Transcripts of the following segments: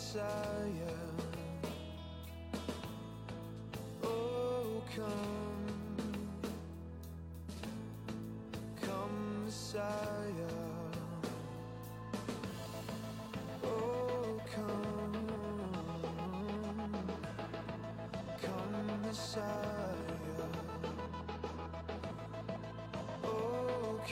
Messiah. Oh, come, Messiah. Oh, come, Messiah. Oh,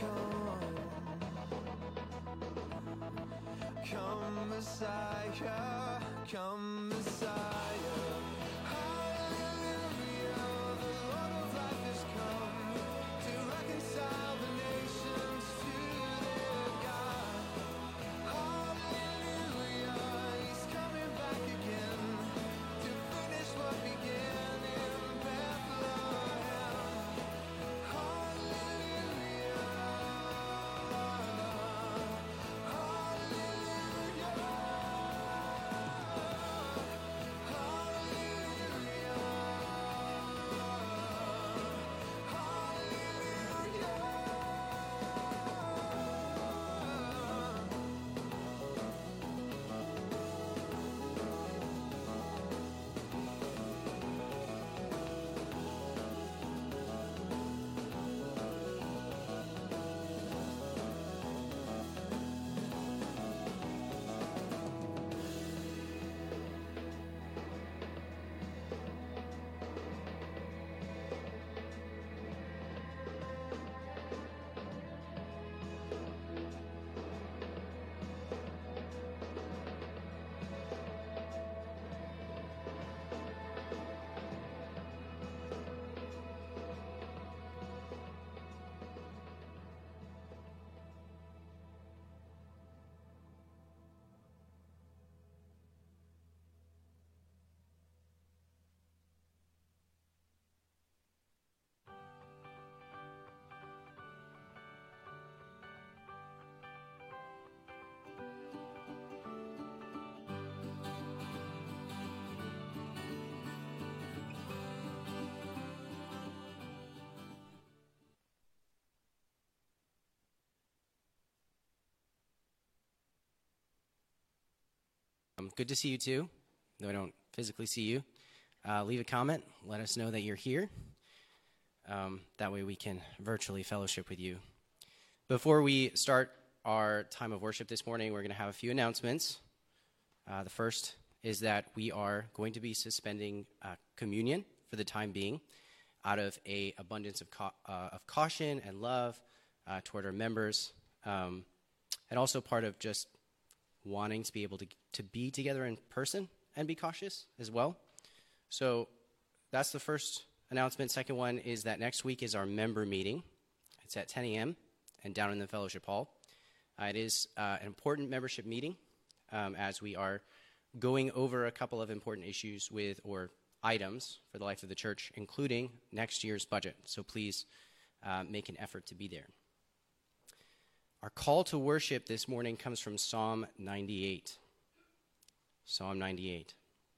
come, Messiah. Come, Messiah. Hallelujah, the Lord of life has come to reconcile the nations to their God. Hallelujah, he's coming back again to finish what began in Bethlehem. Hallelujah, hallelujah, Good to see you too, though I don't physically see you. Leave a comment. Let us know that you're here. That way we can virtually fellowship with you. Before we start our time of worship this morning, we're going to have a few announcements. The first is that we are going to be suspending communion for the time being out of an abundance of caution and love toward our members, and also part of just wanting to be able to be together in person and be cautious as well. So that's the first announcement. Second one is that next week is our member meeting. It's at 10 a.m. and down in the fellowship hall. It is an important membership meeting as we are going over a couple of important issues or items for the life of the church, including next year's budget. So please make an effort to be there. Our call to worship this morning comes from Psalm 98. Psalm 98.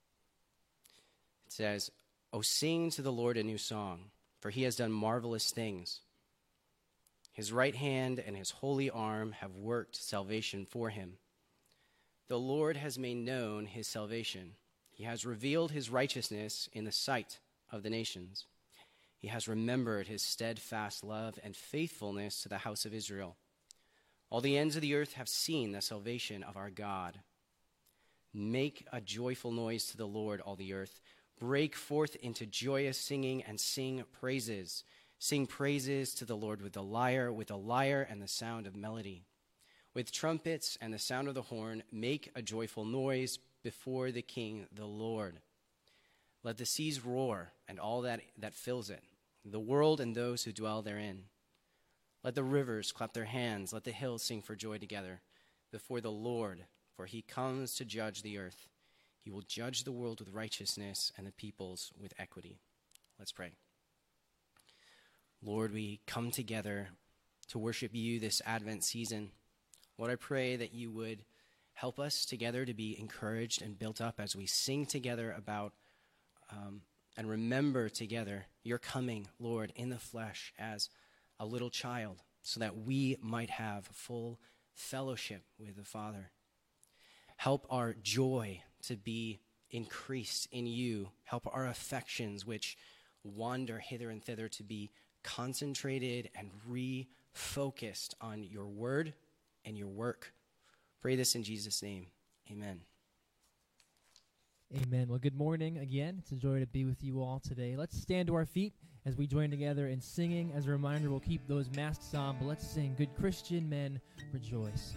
It says, "O sing to the Lord a new song, for he has done marvelous things. His right hand and his holy arm have worked salvation for him. The Lord has made known his salvation. He has revealed his righteousness in the sight of the nations. He has remembered his steadfast love and faithfulness to the house of Israel. All the ends of the earth have seen the salvation of our God. Make a joyful noise to the Lord, all the earth. Break forth into joyous singing and sing praises. Sing praises to the Lord with the lyre and the sound of melody. With trumpets and the sound of the horn, make a joyful noise before the King, the Lord. Let the seas roar and all that fills it, the world and those who dwell therein. Let the rivers clap their hands. Let the hills sing for joy together before the Lord, for he comes to judge the earth. He will judge the world with righteousness and the peoples with equity." Let's pray. Lord, we come together to worship you this Advent season. Lord, I pray that you would help us together to be encouraged and built up as we sing together about and remember together your coming, Lord, in the flesh as a little child, so that we might have full fellowship with the Father. Help our joy to be increased in you. Help our affections, which wander hither and thither, to be concentrated and refocused on your word and your work. Pray this in Jesus' name. Amen. Amen. Well, good morning again. It's a joy to be with you all today. Let's stand to our feet as we join together in singing. As a reminder, we'll keep those masks on, but let's sing Good Christian Men Rejoice.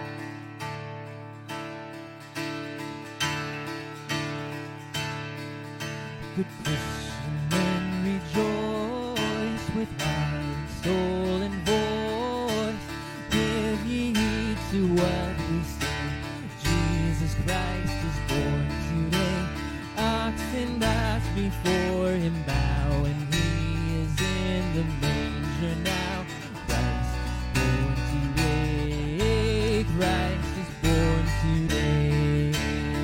Good Christian men rejoice with heart, soul, and voice. Give ye heed to what we say. Jesus Christ is born today. Oxen bows before him bow, and he is in the manger now. Christ is born today. Christ is born today.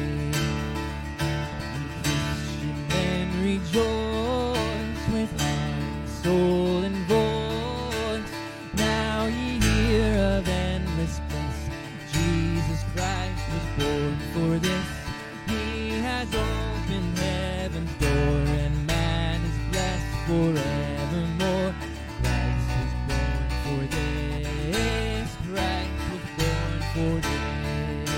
And Christian men rejoice with heart, soul, and voice. Now ye hear of endless bliss. Jesus Christ was born for this. He has opened heaven's door, and man is blessed forevermore. Christ was born for this. Christ was born for this.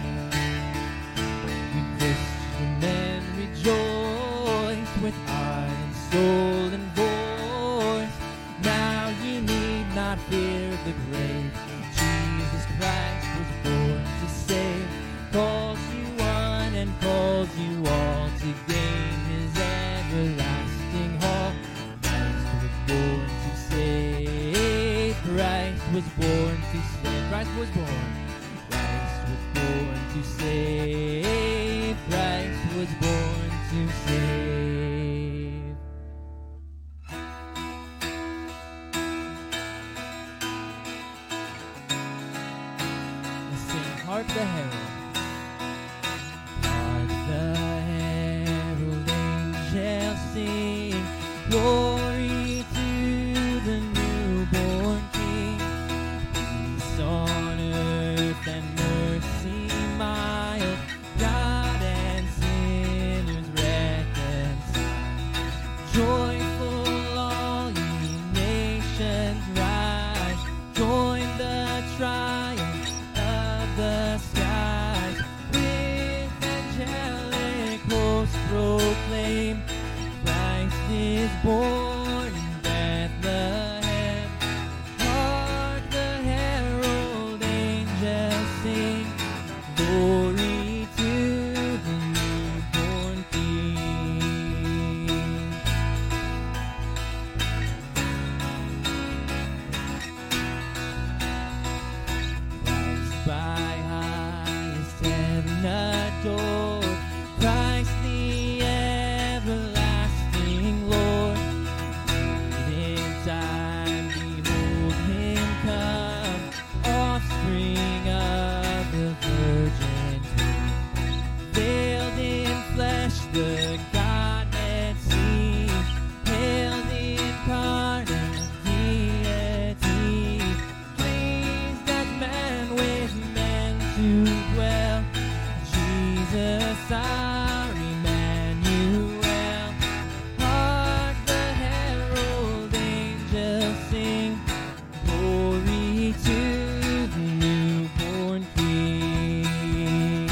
We Christian men rejoice with heart and soul and voice. Now ye need not fear the grave. Jesus Christ was born to save. Calls you one and calls you all to gain his everlasting hall. Christ was born to save. Christ was born to save. Christ was born. Christ was born to save. Christ was born to save. Let's sing Hark the Herald. Hark the herald angels sing, glory to the newborn King. Peace on earth and mercy mild, God and sinners reconciled. Joyful all ye nations rise, join the triumph of the skies. With angelic hosts proclaim, Christ is born in Bethlehem. Hark the herald angels sing, glory to the newborn King. Christ by highest heaven adored, Christ the everlasting Lord. Late in time, behold him come, offspring of the Virgin's womb. Veiled in flesh, the Godhead seen, hailed incarnate deity, pleased as man with men to dwell. Jesus our Emmanuel. Hark the herald angels sing, glory to the newborn King.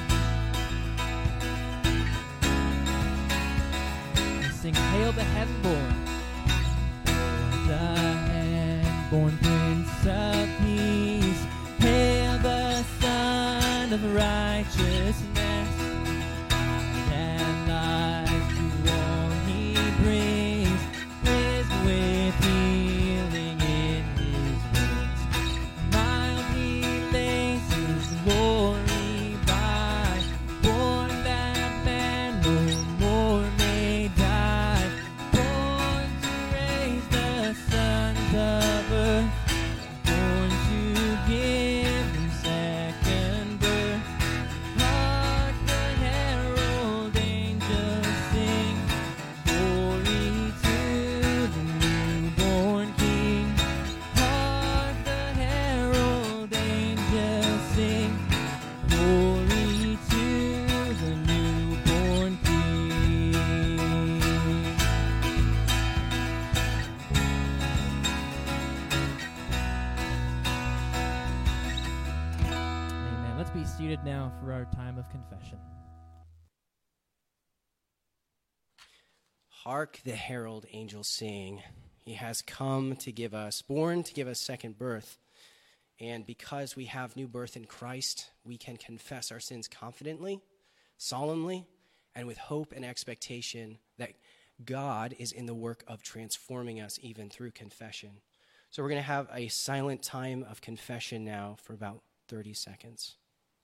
And sing, hail the heaven-born. Hail the heaven-born Prince of Peace. Hail the Son of Righteousness. Light and life to all he brings, is with healing in his wings. Mild he lays his glory by, born that man no more may die, born to raise the sons of earth, born to give them second birth. be seated now for our time of confession. Hark the herald angels sing. He has come to give us, born to give us second birth. And because we have new birth in Christ, we can confess our sins confidently, solemnly, and with hope and expectation that God is in the work of transforming us even through confession. So we're going to have a silent time of confession now for about 30 seconds.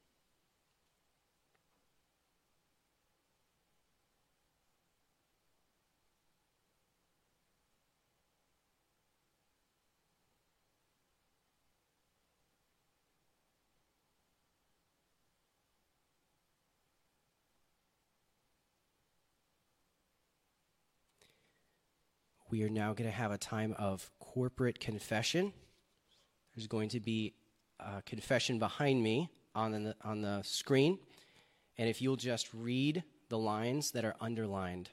We are now going to have a time of corporate confession. There's going to be a confession behind me on the screen. And if you'll just read the lines that are underlined.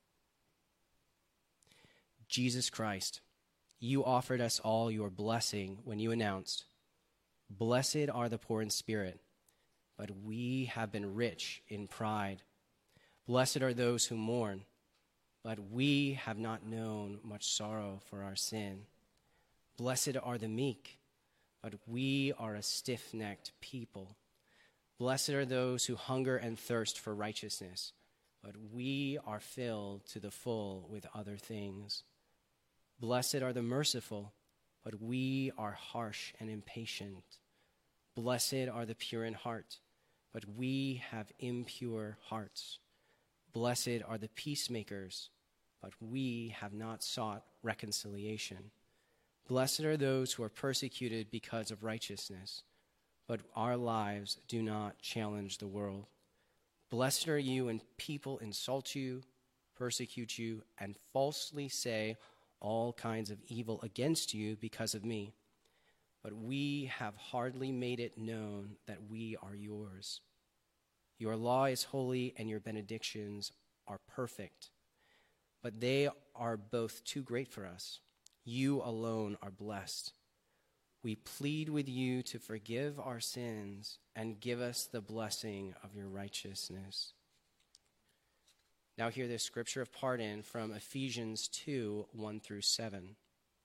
Jesus Christ, you offered us all your blessing when you announced, "Blessed are the poor in spirit, but we have been rich in pride. Blessed are those who mourn, but we have not known much sorrow for our sin. Blessed are the meek, but we are a stiff-necked people. Blessed are those who hunger and thirst for righteousness, but we are filled to the full with other things. Blessed are the merciful, but we are harsh and impatient. Blessed are the pure in heart, but we have impure hearts. Blessed are the peacemakers, but we have not sought reconciliation. Blessed are those who are persecuted because of righteousness, but our lives do not challenge the world. Blessed are you when people insult you, persecute you, and falsely say all kinds of evil against you because of me. But we have hardly made it known that we are yours. Your law is holy and your benedictions are perfect. But they are both too great for us. You alone are blessed. We plead with you to forgive our sins and give us the blessing of your righteousness. Now hear this scripture of pardon from Ephesians 2, 1 through 7.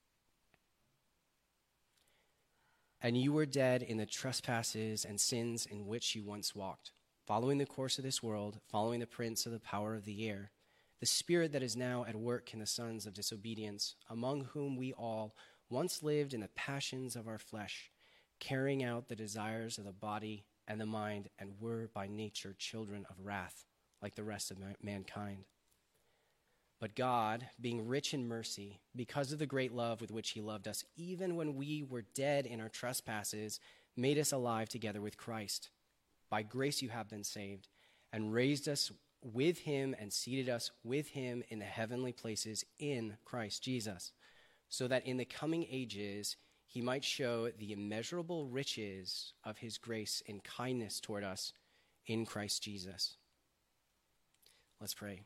And you were dead in the trespasses and sins in which you once walked, following the course of this world, following the prince of the power of the air, the spirit that is now at work in the sons of disobedience, among whom we all once lived in the passions of our flesh, carrying out the desires of the body and the mind, and were by nature children of wrath, like the rest of mankind. But God, being rich in mercy, because of the great love with which he loved us, even when we were dead in our trespasses, made us alive together with Christ. By grace you have been saved, and raised us with him and seated us with him in the heavenly places in Christ Jesus, so that in the coming ages he might show the immeasurable riches of his grace and kindness toward us in Christ Jesus. Let's pray.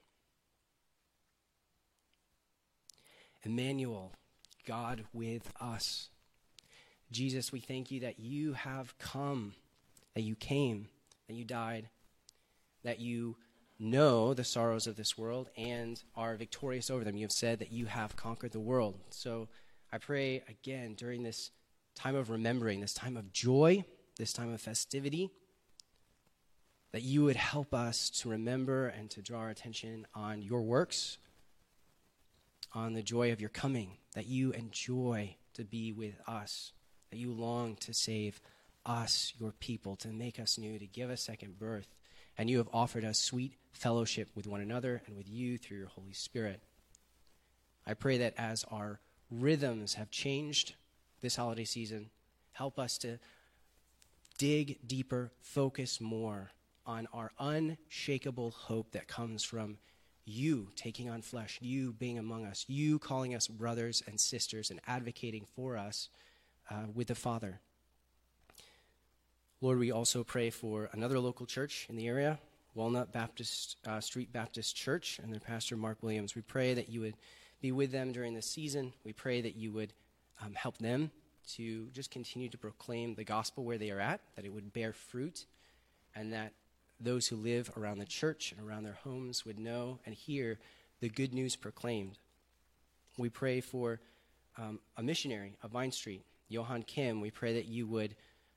Emmanuel, God with us. Jesus, we thank you that you have come, that you came, that you died, that you know the sorrows of this world and are victorious over them. You have said that you have conquered the world. So I pray again during this time of remembering, this time of joy, this time of festivity, that you would help us to remember and to draw our attention on your works, on the joy of your coming, that you enjoy to be with us, that you long to save us, your people, to make us new, to give us second birth. And you have offered us sweet fellowship with one another and with you through your Holy Spirit. I pray that as our rhythms have changed this holiday season, help us to dig deeper, focus more on our unshakable hope that comes from you taking on flesh, you being among us, you calling us brothers and sisters and advocating for us with the Father. Lord, we also pray for another local church in the area, Walnut Baptist Street Baptist Church, and their pastor, Mark Williams. We pray that you would be with them during this season. We pray that you would help them to just continue to proclaim the gospel where they are at, that it would bear fruit and that those who live around the church and around their homes would know and hear the good news proclaimed. We pray for a missionary of Vine Street, Johan Kim. We pray that you would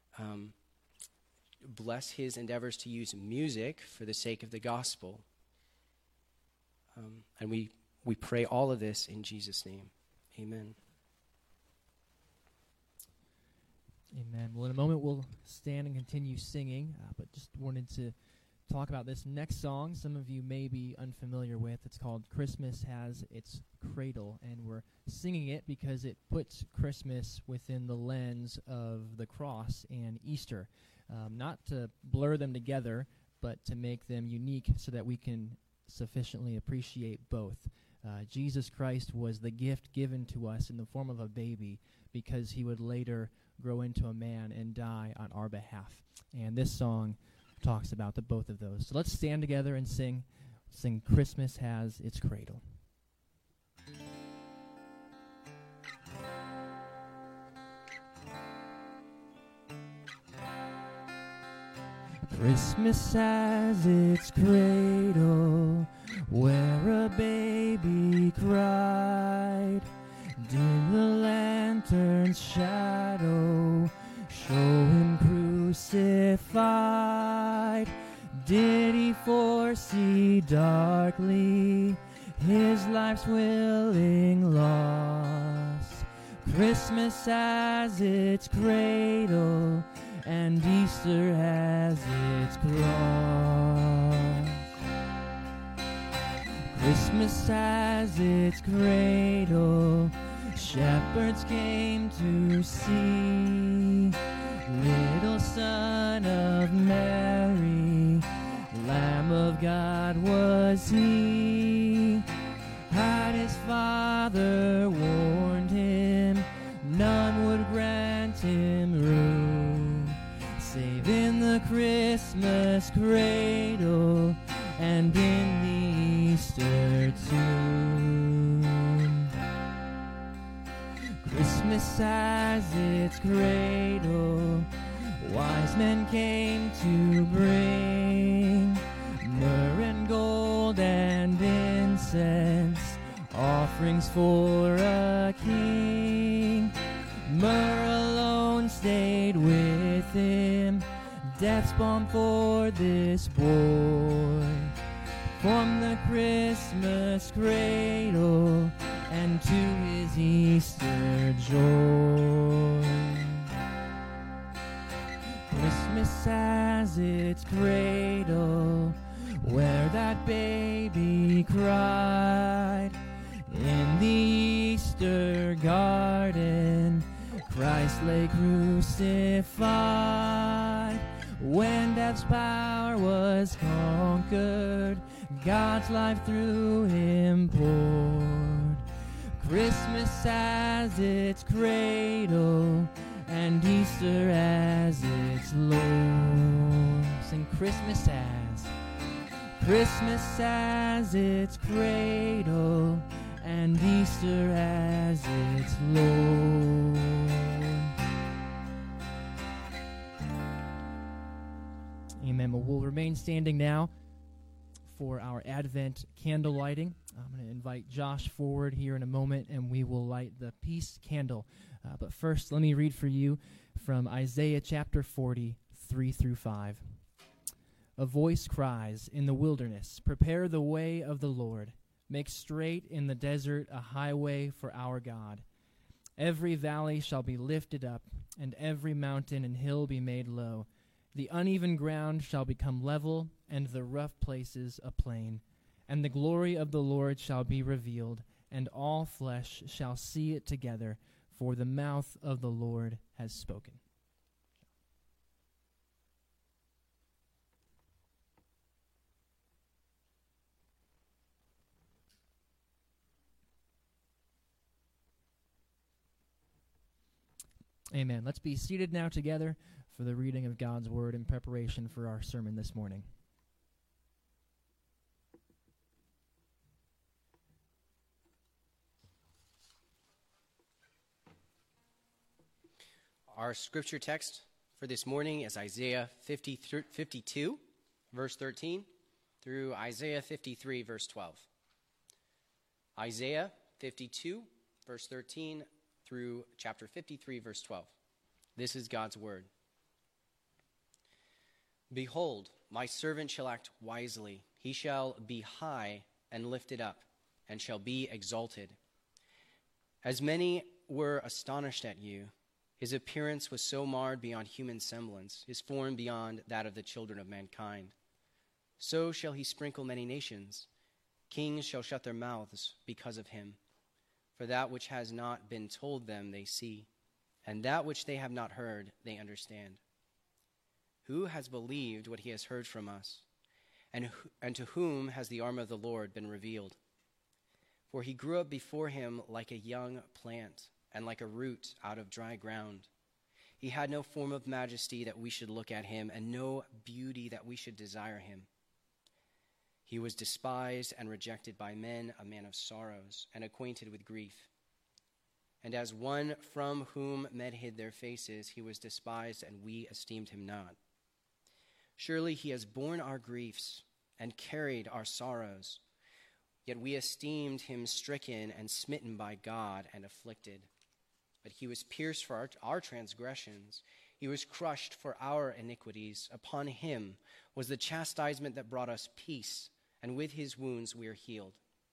bless his endeavors to use music for the sake of the gospel. And we pray all of this in Jesus' name. Amen. Amen. Well, in a moment we'll stand and continue singing, but just wanted to talk about this next song some of you may be unfamiliar with. It's called Christmas Has Its Cradle, and we're singing it because it puts Christmas within the lens of the cross and Easter. Not to blur them together, but to make them unique so that we can sufficiently appreciate both. Jesus Christ was the gift given to us in the form of a baby because he would later grow into a man and die on our behalf. And this song talks about the both of those. So let's stand together and sing Christmas Has Its Cradle. Christmas has its cradle where a baby cried. Dim the lantern's shadow, show him crucified. Did he foresee darkly his life's willing loss? Christmas has its cradle, and Easter has its cross. Christmas has its cradle, shepherds came to see. Little son of Mary, Lamb of God was he. Had his father warned him, none would grant him room, save in the Christmas cradle and in the Easter tomb. Christmas has its cradle, wise men came to bring myrrh and gold and incense, offerings for a king. Myrrh alone stayed with him, death's balm for this boy. From the Christmas cradle and to his Easter joy. Christmas has its cradle where that baby cried. In the Easter garden, Christ lay crucified. When death's power was conquered, God's life through him poured. Christmas has its cradle, and Easter has its Lord. Sing Christmas has its cradle, and Easter has its Lord. Amen. Well, we'll remain standing now for our Advent candle lighting. I'm going to invite Josh forward here in a moment, and we will light the peace candle. But first, let me read for you from Isaiah chapter 40, 3 through 5. A voice cries in the wilderness, prepare the way of the Lord. Make straight in the desert a highway for our God. Every valley shall be lifted up, and every mountain and hill be made low. The uneven ground shall become level, and the rough places a plain. And the glory of the Lord shall be revealed, and all flesh shall see it together, for the mouth of the Lord has spoken. Amen. Let's be seated now together for the reading of God's word in preparation for our sermon this morning. Our scripture text for this morning is Isaiah 52, verse 13, through Isaiah 53, verse 12. Isaiah 52, verse 13, through chapter 53, verse 12. This is God's word. Behold, my servant shall act wisely. He shall be high and lifted up, and shall be exalted. As many were astonished at you, his appearance was so marred beyond human semblance, his form beyond that of the children of mankind. So shall he sprinkle many nations. Kings shall shut their mouths because of him. For that which has not been told them they see, and that which they have not heard they understand. Who has believed what he has heard from us? And to whom has the arm of the Lord been revealed? For he grew up before him like a young plant, and like a root out of dry ground. He had no form of majesty that we should look at him, and no beauty that we should desire him. He was despised and rejected by men, a man of sorrows, and acquainted with grief. And as one from whom men hid their faces, he was despised, and we esteemed him not. Surely he has borne our griefs and carried our sorrows. Yet we esteemed him stricken and smitten by God and afflicted. But he was pierced for our transgressions. He was crushed for our iniquities. Upon him was the chastisement that brought us peace, and with his wounds we are healed.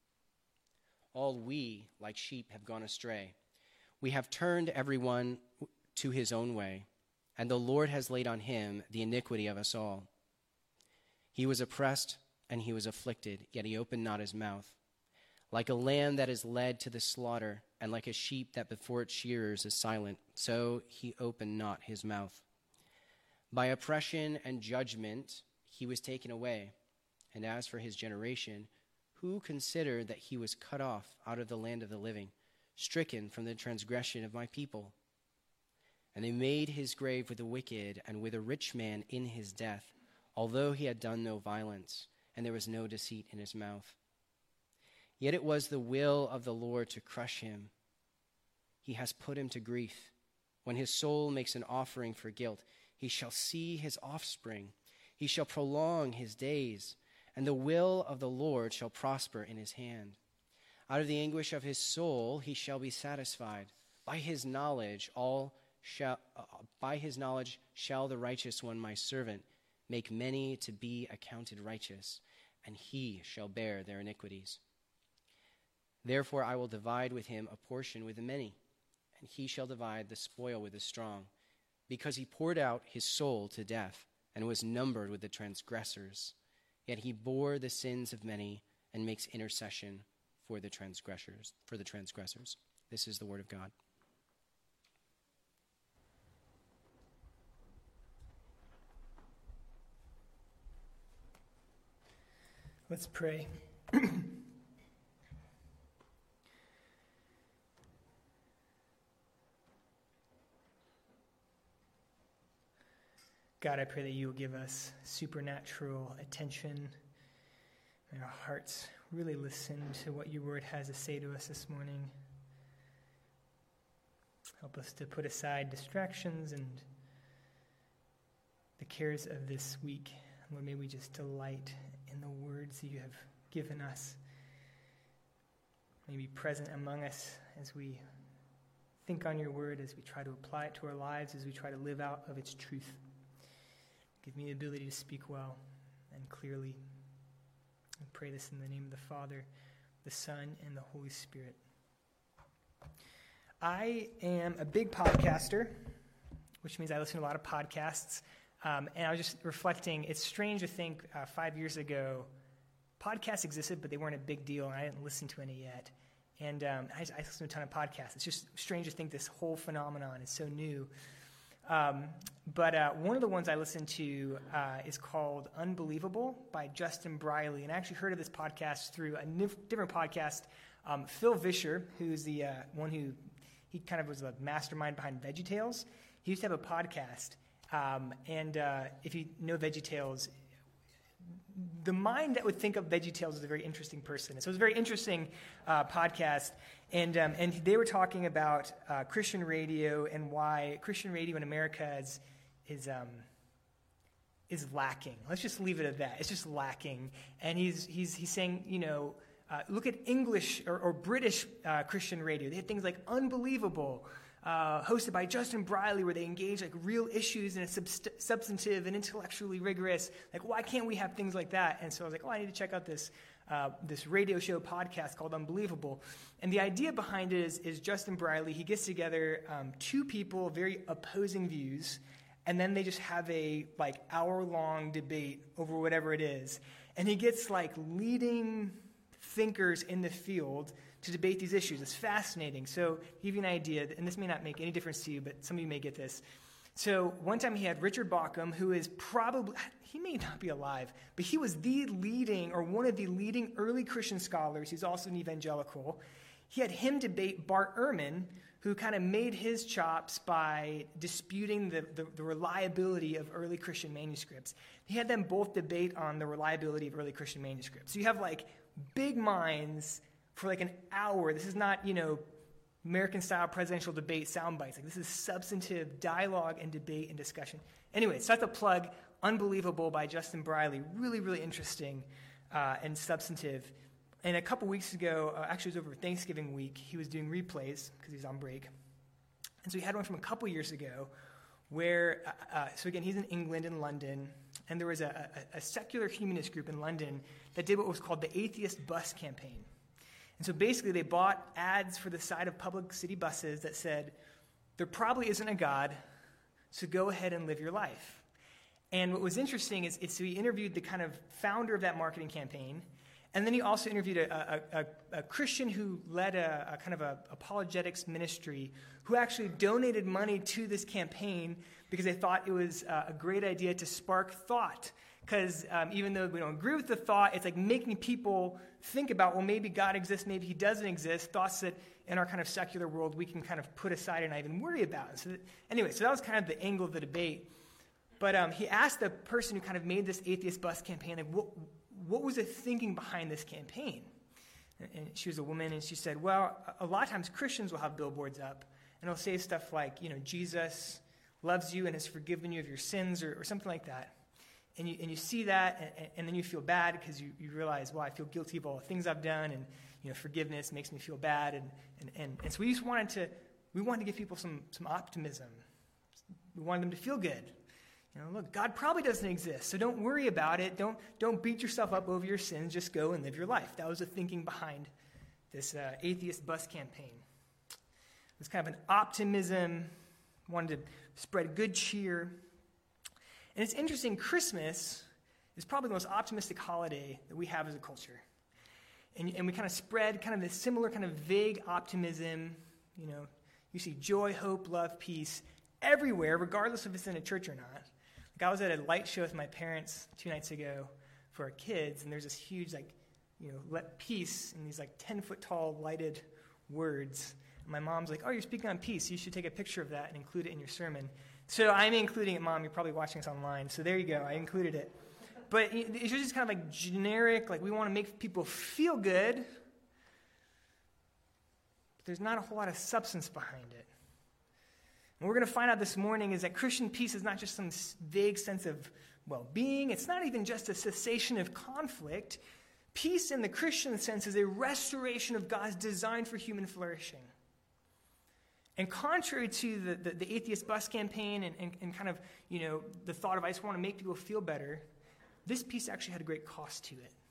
All we, like sheep, have gone astray. We have turned everyone to his own way, and the Lord has laid on him the iniquity of us all. He was oppressed and he was afflicted, yet he opened not his mouth. Like a lamb that is led to the slaughter, and like a sheep that before its shearers is silent, so he opened not his mouth. By oppression and judgment he was taken away. And as for his generation, who considered that he was cut off out of the land of the living, stricken from the transgression of my people? And they made his grave with the wicked and with a rich man in his death, although he had done no violence, and there was no deceit in his mouth. Yet it was the will of the Lord to crush him. He has put him to grief. When his soul makes an offering for guilt, he shall see his offspring. He shall prolong his days, and the will of the Lord shall prosper in his hand. Out of the anguish of his soul he shall be satisfied. By his knowledge shall the righteous one, my servant, make many to be accounted righteous, and he shall bear their iniquities. Therefore I will divide with him a portion with the many, and he shall divide the spoil with the strong, because he poured out his soul to death and was numbered with the transgressors. Yet he bore the sins of many and makes intercession for the transgressors. This is the word of God. Let's pray. God, I pray that you will give us supernatural attention. May our hearts really listen to what your word has to say to us this morning. Help us to put aside distractions and the cares of this week. Lord, may we just delight in the words that you have given us. May be present among us as we think on your word, as we try to apply it to our lives, as we try to live out of its truth. Give me the ability to speak well and clearly. I pray this in the name of the Father, the Son, and the Holy Spirit. I am a big podcaster, which means I listen to a lot of podcasts. And I was just reflecting, it's strange to think 5 years ago, podcasts existed, but they weren't a big deal, and I didn't listen to any yet. And I listen to a ton of podcasts. It's just strange to think this whole phenomenon is so new. But one of the ones I listened to is called Unbelievable by Justin Briley. And I actually heard of this podcast through a different podcast. Phil Vischer, who's the one who, he kind of was the mastermind behind VeggieTales. He used to have a podcast. And if you know VeggieTales, the mind that would think of VeggieTales is a very interesting person. So it was a very interesting podcast. And they were talking about Christian radio and why Christian radio in America lacking. Let's just leave it at that. It's just lacking. And he's saying, look at English or British Christian radio. They had things like Unbelievable, hosted by Justin Briley, where they engage like real issues and it's substantive and intellectually rigorous. Like, why can't we have things like that? And so I was like, I need to check out this radio show podcast called Unbelievable. And the idea behind it is Justin Briley. He gets together two people, very opposing views, and then they just have a hour-long debate over whatever it is. And he gets leading thinkers in the field to debate these issues. It's fascinating. So to give you an idea, and this may not make any difference to you, but some of you may get this. So one time he had Richard Bauckham, who is he may not be alive, but he was one of the leading early Christian scholars. He's also an evangelical. He had him debate Bart Ehrman, who kind of made his chops by disputing the reliability of early Christian manuscripts. He had them both debate on the reliability of early Christian manuscripts. So you have big minds for an hour. This is not, American-style presidential debate sound bites. This is substantive dialogue and debate and discussion. Anyway, so that's a plug. Unbelievable by Justin Briley. Really, really interesting and substantive. And a couple weeks ago, actually it was over Thanksgiving week, he was doing replays because he's on break. And so he had one from a couple years ago where, so again, he's in England, in London, and there was a secular humanist group in London that did what was called the Atheist Bus Campaign. And so basically they bought ads for the side of public city buses that said, there probably isn't a God, so go ahead and live your life. And what was interesting is so he interviewed the kind of founder of that marketing campaign, and then he also interviewed a Christian who led a kind of a apologetics ministry who actually donated money to this campaign because they thought it was a great idea to spark thought. Because even though we don't agree with the thought, it's making people think about, well, maybe God exists, maybe he doesn't exist, thoughts that in our kind of secular world we can kind of put aside and not even worry about. So that was kind of the angle of the debate. But he asked the person who kind of made this Atheist Bus Campaign, what was the thinking behind this campaign? And she was a woman, and she said, well, a lot of times Christians will have billboards up, and they'll say stuff like, Jesus loves you and has forgiven you of your sins, or something like that. And you see that, and then you feel bad because you realize, well, I feel guilty of all the things I've done, and forgiveness makes me feel bad, and so we wanted to give people some optimism. We wanted them to feel good. Look, God probably doesn't exist, so don't worry about it. Don't beat yourself up over your sins. Just go and live your life. That was the thinking behind this Atheist Bus Campaign. It was kind of an optimism, wanted to spread good cheer. And it's interesting, Christmas is probably the most optimistic holiday that we have as a culture. And we kind of spread kind of this similar kind of vague optimism. You see joy, hope, love, peace everywhere, regardless if it's in a church or not. I was at a light show with my parents 2 nights ago for our kids, and there's this huge, let peace in these 10-foot-tall lighted words. And my mom's like, oh, you're speaking on peace. You should take a picture of that and include it in your sermon. So I'm including it, Mom. You're probably watching this online. So there you go. I included it. But it's just kind of generic, we want to make people feel good. But there's not a whole lot of substance behind it. And what we're going to find out this morning is that Christian peace is not just some vague sense of well-being. It's not even just a cessation of conflict. Peace in the Christian sense is a restoration of God's design for human flourishing. And contrary to the Atheist Bus Campaign and kind of, the thought of I just want to make people feel better, this peace actually had a great cost to it.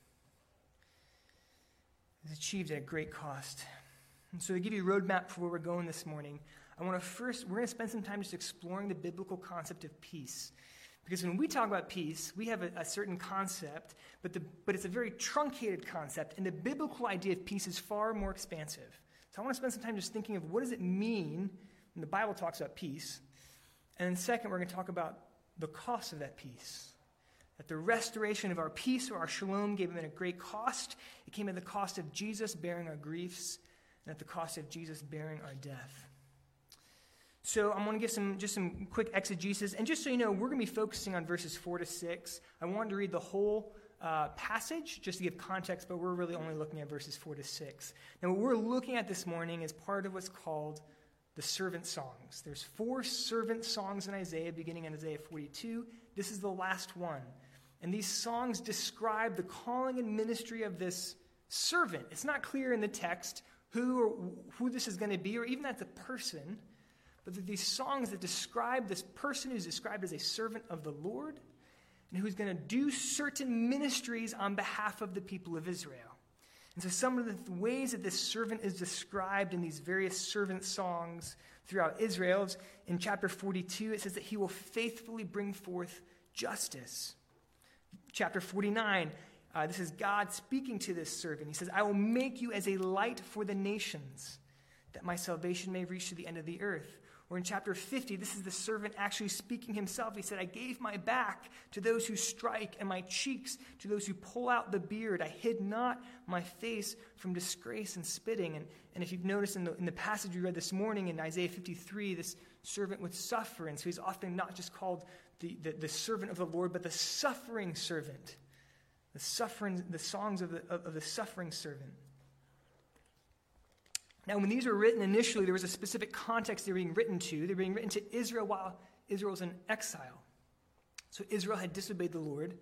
It was achieved at a great cost. And so to give you a roadmap for where we're going this morning, we're going to spend some time just exploring the biblical concept of peace. Because when we talk about peace, we have a certain concept, but it's a very truncated concept, and the biblical idea of peace is far more expansive. So I want to spend some time just thinking of what does it mean when the Bible talks about peace. And then second, we're going to talk about the cost of that peace. That the restoration of our peace or our shalom gave at a great cost. It came at the cost of Jesus bearing our griefs and at the cost of Jesus bearing our death. So I'm going to give some quick exegesis. And just so you know, we're going to be focusing on verses 4 to 6. I wanted to read the whole passage just to give context, but we're really only looking at verses 4 to 6. Now, what we're looking at this morning is part of what's called the servant songs. There's 4 servant songs in Isaiah, beginning in Isaiah 42. This is the last one. And these songs describe the calling and ministry of this servant. It's not clear in the text who this is going to be, or even that's a person. But these songs that describe this person who's described as a servant of the Lord and who's going to do certain ministries on behalf of the people of Israel. And so some of the ways that this servant is described in these various servant songs throughout Israel, in chapter 42, it says that he will faithfully bring forth justice. Chapter 49, this is God speaking to this servant. He says, I will make you as a light for the nations, that my salvation may reach to the end of the earth. Or in chapter 50, this is the servant actually speaking himself. He said, I gave my back to those who strike and my cheeks to those who pull out the beard. I hid not my face from disgrace and spitting. And if you've noticed in the passage we read this morning in Isaiah 53, this servant would suffer. And so he's often not just called the servant of the Lord, but the suffering servant. The songs of the suffering servant. Now, when these were written initially, there was a specific context they were being written to. They were being written to Israel while Israel was in exile. So Israel had disobeyed the Lord.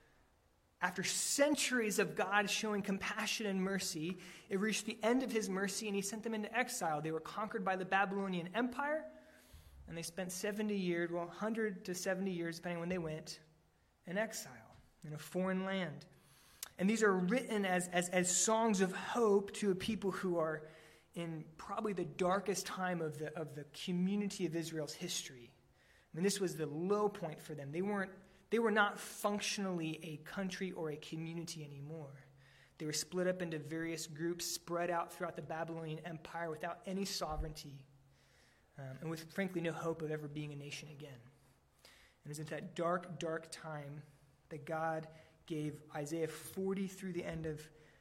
After centuries of God showing compassion and mercy, it reached the end of his mercy, and he sent them into exile. They were conquered by the Babylonian Empire, and they spent 70 years, 100 to 70 years, depending on when they went, in exile, in a foreign land. And these are written as songs of hope to a people who are in probably the darkest time of the community of Israel's history. I mean, this was the low point for them. They were not functionally a country or a community anymore. They were split up into various groups, spread out throughout the Babylonian Empire without any sovereignty, and with, frankly, no hope of ever being a nation again. And it's in that dark, dark time that God gave Isaiah 40 through the end of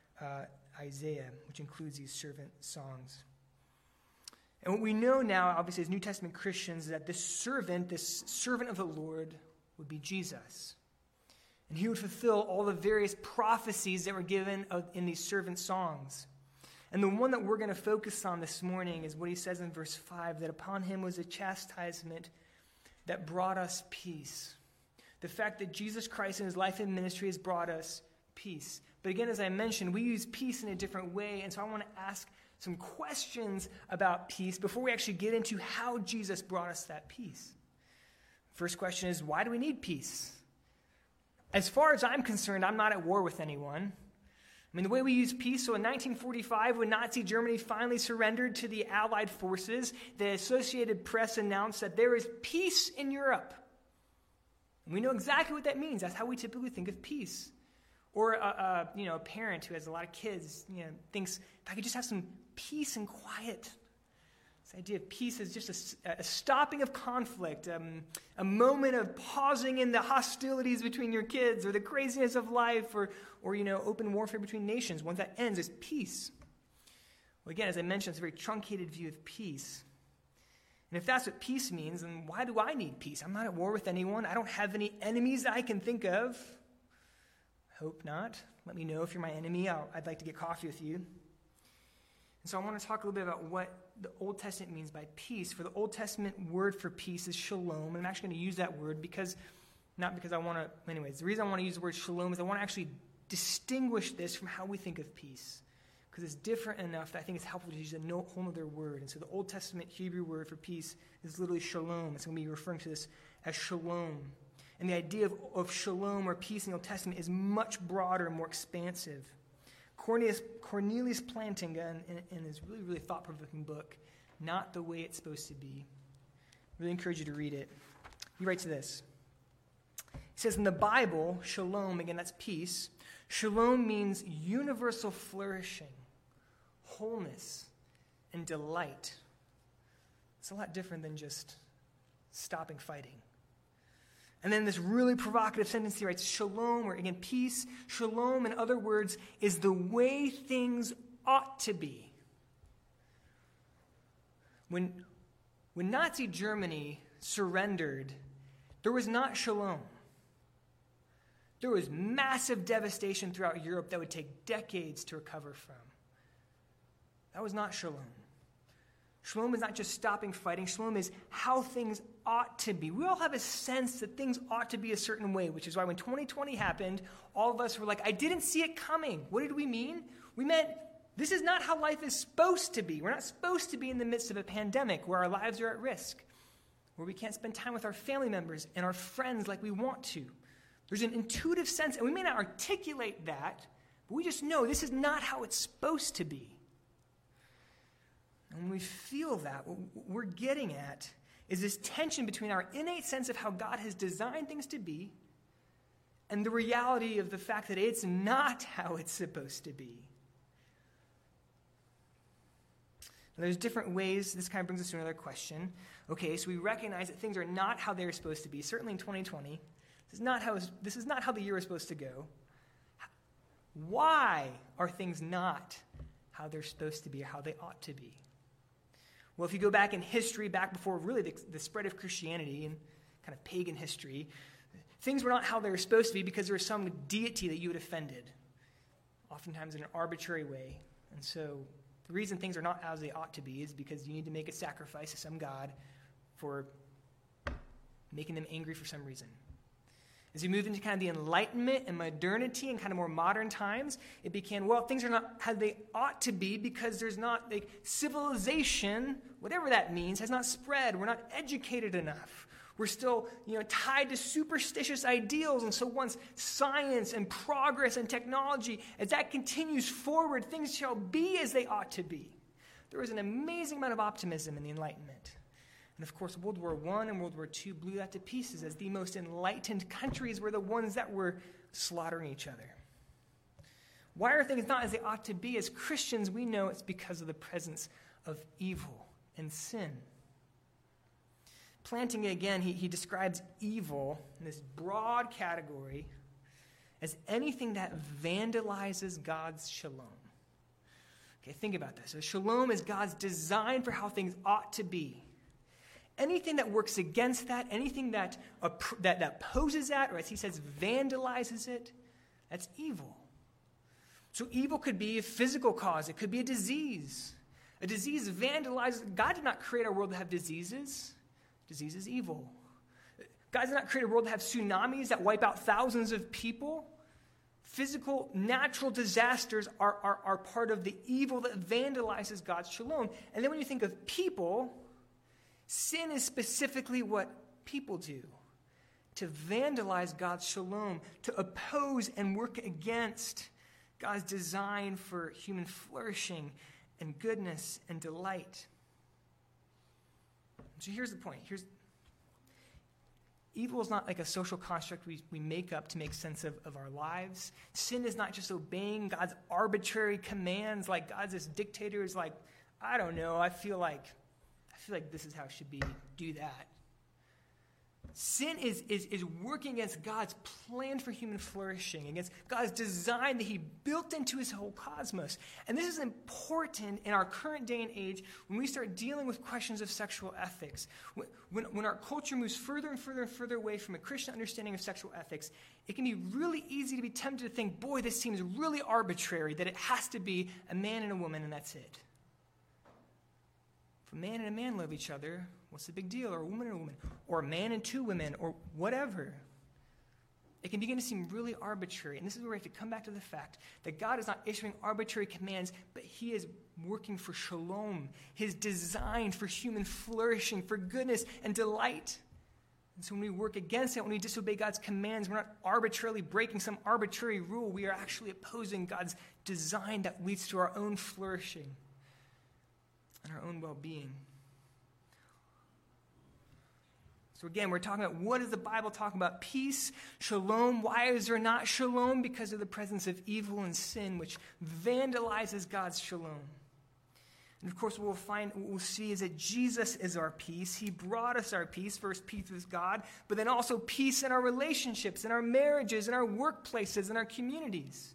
Isaiah, which includes these servant songs. And what we know now, obviously, as New Testament Christians, is that this servant of the Lord, would be Jesus. And he would fulfill all the various prophecies that were given in these servant songs. And the one that we're going to focus on this morning is what he says in verse 5, that upon him was a chastisement that brought us peace. The fact that Jesus Christ in his life and ministry has brought us peace. But again, as I mentioned, we use peace in a different way, and so I want to ask some questions about peace before we actually get into how Jesus brought us that peace. First question is, why do we need peace? As far as I'm concerned, I'm not at war with anyone. I mean, the way we use peace, so in 1945, when Nazi Germany finally surrendered to the Allied forces, the Associated Press announced that there is peace in Europe. And we know exactly what that means. That's how we typically think of peace. Or a parent who has a lot of kids, thinks, if I could just have some peace and quiet. This idea of peace is just a stopping of conflict, a moment of pausing in the hostilities between your kids, or the craziness of life, or open warfare between nations. Once that ends, is peace. Well, again, as I mentioned, it's a very truncated view of peace. And if that's what peace means, then why do I need peace? I'm not at war with anyone. I don't have any enemies that I can think of. Hope not. Let me know if you're my enemy. I'd like to get coffee with you. And so I want to talk a little bit about what the Old Testament means by peace. For the Old Testament word for peace is shalom. And I'm actually going to use that word not because I want to, anyways, the reason I want to use the word shalom is I want to actually distinguish this from how we think of peace. Because it's different enough that I think it's helpful to use a whole other word. And so the Old Testament Hebrew word for peace is literally shalom. It's going to be referring to this as shalom. And the idea of shalom or peace in the Old Testament is much broader and more expansive. Cornelius Plantinga, in his really, really thought-provoking book, Not the Way It's Supposed to Be, really encourage you to read it. He writes this. He says, in the Bible, shalom, again, that's peace. Shalom means universal flourishing, wholeness, and delight. It's a lot different than just stopping fighting. And then this really provocative sentence he writes, shalom, or again, peace. Shalom, in other words, is the way things ought to be. When Nazi Germany surrendered, there was not shalom. There was massive devastation throughout Europe that would take decades to recover from. That was not shalom. Shalom is not just stopping fighting. Shalom is how things ought to be. We all have a sense that things ought to be a certain way, which is why when 2020 happened, all of us were like, I didn't see it coming. What did we mean? We meant this is not how life is supposed to be. We're not supposed to be in the midst of a pandemic where our lives are at risk, where we can't spend time with our family members and our friends like we want to. There's an intuitive sense, and we may not articulate that, but we just know this is not how it's supposed to be. And when we feel that, what we're getting at is this tension between our innate sense of how God has designed things to be and the reality of the fact that it's not how it's supposed to be. Now, there's different ways. This kind of brings us to another question. Okay, so we recognize that things are not how they're supposed to be, certainly in 2020. This is not how the year is supposed to go. Why are things not how they're supposed to be or how they ought to be? Well, if you go back in history, back before really the spread of Christianity and kind of pagan history, things were not how they were supposed to be because there was some deity that you had offended, oftentimes in an arbitrary way. And so the reason things are not as they ought to be is because you need to make a sacrifice to some god for making them angry for some reason. As we moved into kind of the Enlightenment and modernity and kind of more modern times, it became, well, things are not how they ought to be because there's not, like, civilization, whatever that means, has not spread. We're not educated enough. We're still, tied to superstitious ideals. And so once science and progress and technology, as that continues forward, things shall be as they ought to be. There was an amazing amount of optimism in the Enlightenment. And of course, World War I and World War II blew that to pieces as the most enlightened countries were the ones that were slaughtering each other. Why are things not as they ought to be? As Christians, we know it's because of the presence of evil and sin. Planting again, he describes evil in this broad category as anything that vandalizes God's shalom. Okay, think about this. So shalom is God's design for how things ought to be. Anything that works against that, anything that opposes that, or as he says, vandalizes it, that's evil. So evil could be a physical cause. It could be a disease. A disease vandalizes. God did not create our world to have diseases. Disease is evil. God did not create a world to have tsunamis that wipe out thousands of people. Physical, natural disasters are part of the evil that vandalizes God's shalom. And then when you think of people, sin is specifically what people do. To vandalize God's shalom, to oppose and work against God's design for human flourishing and goodness and delight. So here's the point. Evil is not like a social construct we make up to make sense of our lives. Sin is not just obeying God's arbitrary commands, like God's this dictator who's like, I don't know, I feel like this is how it should be. Do that. Sin is working against God's plan for human flourishing, against God's design that he built into his whole cosmos. And this is important in our current day and age when we start dealing with questions of sexual ethics. When our culture moves further and further and further away from a Christian understanding of sexual ethics, it can be really easy to be tempted to think, boy, this seems really arbitrary, that it has to be a man and a woman and that's it. If a man and a man love each other, what's the big deal? Or a woman and a woman, or a man and two women, or whatever. It can begin to seem really arbitrary. And this is where we have to come back to the fact that God is not issuing arbitrary commands, but he is working for shalom, his design for human flourishing, for goodness and delight. And so when we work against it, when we disobey God's commands, we're not arbitrarily breaking some arbitrary rule. We are actually opposing God's design that leads to our own flourishing and our own well-being. So again, we're talking about what does the Bible talk about? Peace, shalom. Why is there not shalom? Because of the presence of evil and sin, which vandalizes God's shalom. And of course, what we'll see is that Jesus is our peace. He brought us our peace. First, peace with God, but then also peace in our relationships, in our marriages, in our workplaces, in our communities.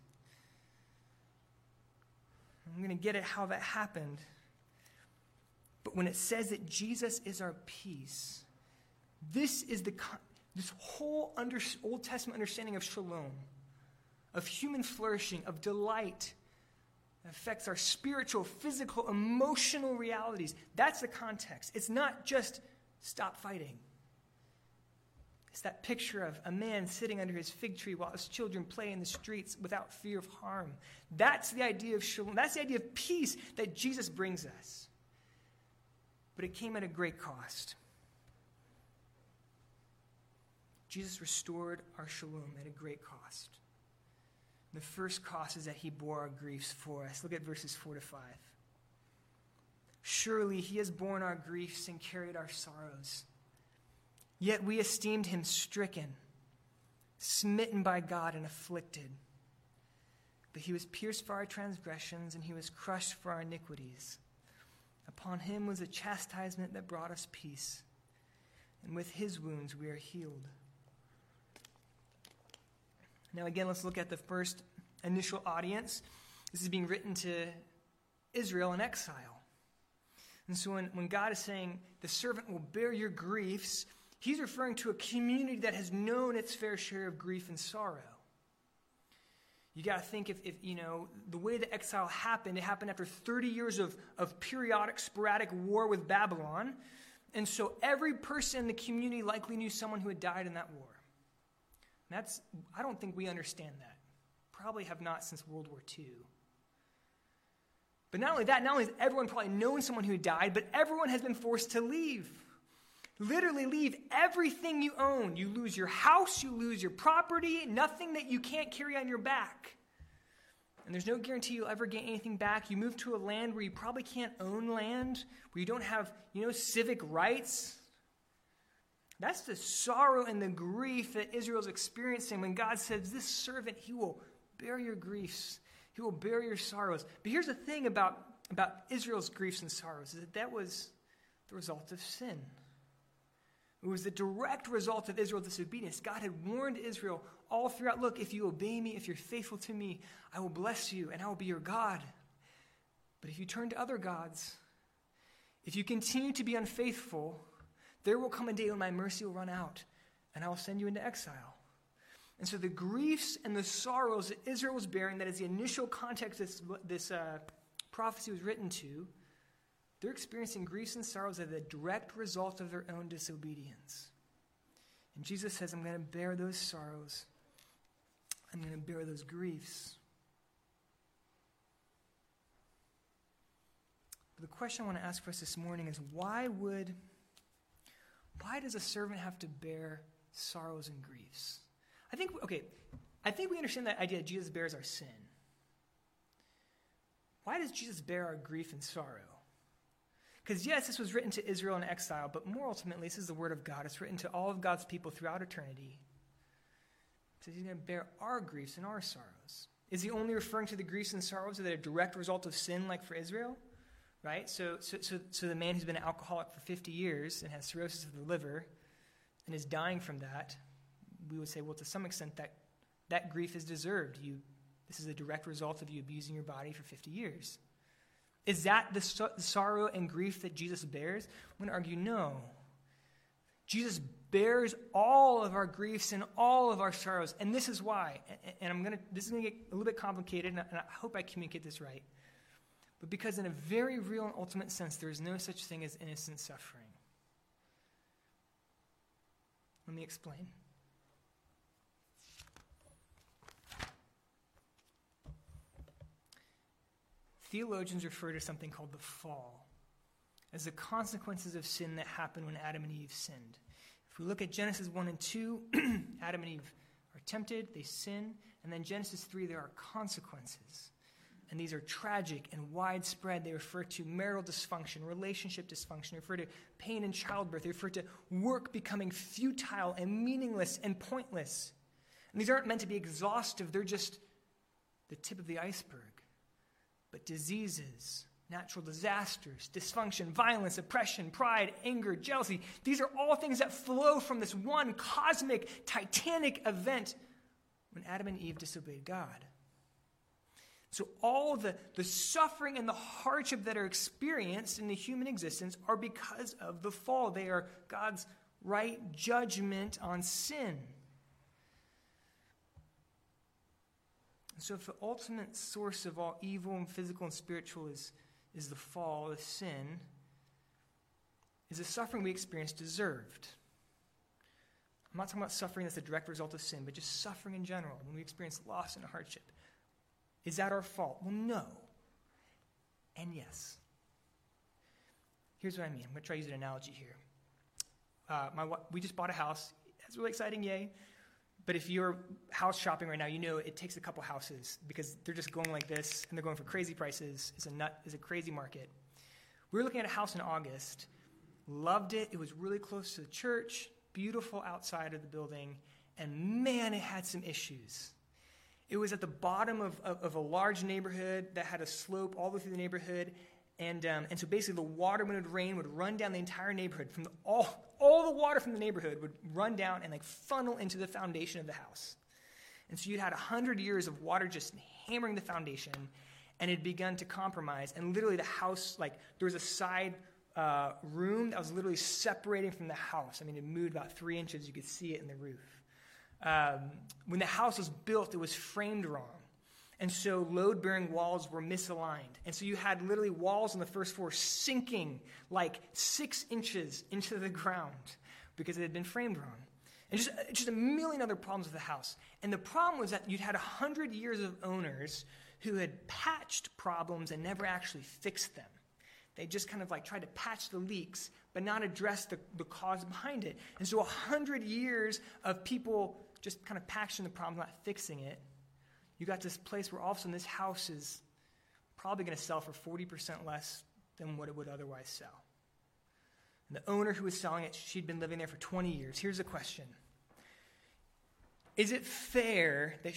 I'm going to get at how that happened. But when it says that Jesus is our peace, this is this whole Old Testament understanding of shalom, of human flourishing, of delight, It affects our spiritual, physical, emotional realities. That's the context. It's not just stop fighting. It's that picture of a man sitting under his fig tree while his children play in the streets without fear of harm. That's the idea of shalom. That's the idea of peace that Jesus brings us. But it came at a great cost. Jesus restored our shalom at a great cost. The first cost is that he bore our griefs for us. Look at verses 4 to 5. Surely he has borne our griefs and carried our sorrows. Yet we esteemed him stricken, smitten by God and afflicted. But he was pierced for our transgressions, and he was crushed for our iniquities. Upon him was a chastisement that brought us peace, and with his wounds we are healed. Now again, let's look at the first initial audience. This is being written to Israel in exile. And so when God is saying, the servant will bear your griefs, he's referring to a community that has known its fair share of grief and sorrow. You got to think if the way the exile happened, it happened after 30 years of periodic, sporadic war with Babylon. And so every person in the community likely knew someone who had died in that war. I don't think we understand that. Probably have not since World War II. But not only has everyone probably known someone who died, but everyone has been forced to leave. Literally leave everything you own. You lose your house, you lose your property, nothing that you can't carry on your back. And there's no guarantee you'll ever get anything back. You move to a land where you probably can't own land, where you don't have, civic rights. That's the sorrow and the grief that Israel's experiencing when God says, this servant, he will bear your griefs. He will bear your sorrows. But here's the thing about Israel's griefs and sorrows, is that was the result of sin. It was the direct result of Israel's disobedience. God had warned Israel all throughout, look, if you obey me, if you're faithful to me, I will bless you and I will be your God. But if you turn to other gods, if you continue to be unfaithful, there will come a day when my mercy will run out and I will send you into exile. And so the griefs and the sorrows that Israel was bearing, that is the initial context this prophecy was written to, they're experiencing griefs and sorrows that are the direct result of their own disobedience. And Jesus says, I'm going to bear those sorrows. I'm going to bear those griefs. But the question I want to ask for us this morning is, why does a servant have to bear sorrows and griefs? I think we understand that idea that Jesus bears our sin. Why does Jesus bear our grief and sorrow? Because yes, this was written to Israel in exile, but more ultimately, this is the word of God. It's written to all of God's people throughout eternity. So he's going to bear our griefs and our sorrows. Is he only referring to the griefs and sorrows that are a direct result of sin, like for Israel? Right? So the man who's been an alcoholic for 50 years and has cirrhosis of the liver and is dying from that, we would say, well, to some extent, that grief is deserved. This is a direct result of you abusing your body for 50 years. Is that the sorrow and grief that Jesus bears? I'm going to argue no. Jesus bears all of our griefs and all of our sorrows, and this is why. And this is going to get a little bit complicated, and I hope I communicate this right. But because in a very real and ultimate sense, there is no such thing as innocent suffering. Let me explain. Theologians refer to something called the fall as the consequences of sin that happened when Adam and Eve sinned. If we look at Genesis 1 and 2, Adam and Eve are tempted, they sin, and then Genesis 3, there are consequences. And these are tragic and widespread. They refer to marital dysfunction, relationship dysfunction. They refer to pain in childbirth. They refer to work becoming futile and meaningless and pointless. And these aren't meant to be exhaustive. They're just the tip of the iceberg. But diseases, natural disasters, dysfunction, violence, oppression, pride, anger, jealousy, these are all things that flow from this one cosmic, titanic event when Adam and Eve disobeyed God. So all the suffering and the hardship that are experienced in the human existence are because of the fall. They are God's right judgment on sin. And so if the ultimate source of all evil and physical and spiritual is the fall, the sin, is the suffering we experience deserved? I'm not talking about suffering that's a direct result of sin, but just suffering in general, when we experience loss and hardship. Is that our fault? Well, no. And yes. Here's what I mean. I'm going to try to use an analogy here. We just bought a house. That's really exciting, yay. But if you're house shopping right now, you know it takes a couple houses because they're just going like this, and they're going for crazy prices. It's a crazy market. We were looking at a house in August. Loved it. It was really close to the church, beautiful outside of the building, and man, it had some issues. It was at the bottom of a large neighborhood that had a slope all the way through the neighborhood, and so basically the water, when it would rain, would run down the entire neighborhood. All the water from the neighborhood would run down and funnel into the foundation of the house. And so you'd had 100 years of water just hammering the foundation, and it had begun to compromise, and literally the house, there was a side room that was literally separating from the house. I mean, it moved about 3 inches. You could see it in the roof. When the house was built, it was framed wrong. And so load-bearing walls were misaligned. And so you had literally walls on the first floor sinking 6 inches into the ground because it had been framed wrong. And just a million other problems with the house. And the problem was that you'd had 100 years of owners who had patched problems and never actually fixed them. They just kind of tried to patch the leaks, but not address the cause behind it. And so 100 years of people just kind of patching the problem, not fixing it, you got this place where all of a sudden this house is probably going to sell for 40% less than what it would otherwise sell. And the owner who was selling it, she'd been living there for 20 years. Here's the question. Is it fair that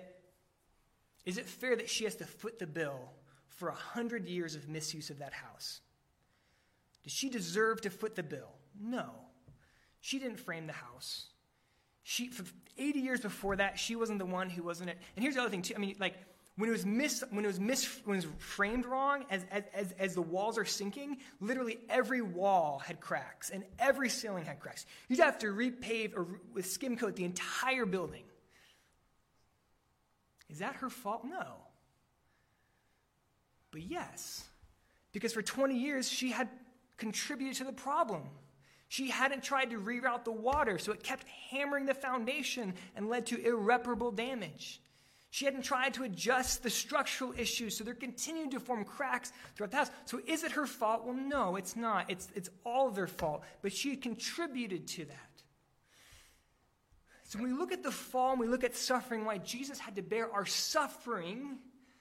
she has to foot the bill for 100 years of misuse of that house? Does she deserve to foot the bill? No. She didn't frame the house. For 80 years before that, she wasn't the one who wasn't it. And here's the other thing too. I mean, when it was framed wrong, as the walls are sinking, literally every wall had cracks and every ceiling had cracks. You'd have to repave or with skim coat the entire building. Is that her fault? No. But yes, because for 20 years she had contributed to the problem. She hadn't tried to reroute the water, so it kept hammering the foundation and led to irreparable damage. She hadn't tried to adjust the structural issues, so there continued to form cracks throughout the house. So is it her fault? Well, no, it's not. It's all of their fault, but she had contributed to that. So when we look at the fall and we look at suffering, why Jesus had to bear our suffering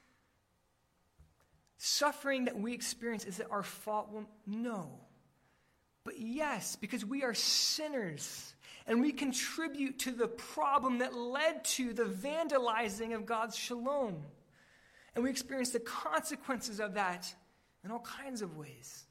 that we experience, is it our fault? Well, no. But yes, because we are sinners and we contribute to the problem that led to the vandalizing of God's shalom. And we experience the consequences of that in all kinds of ways.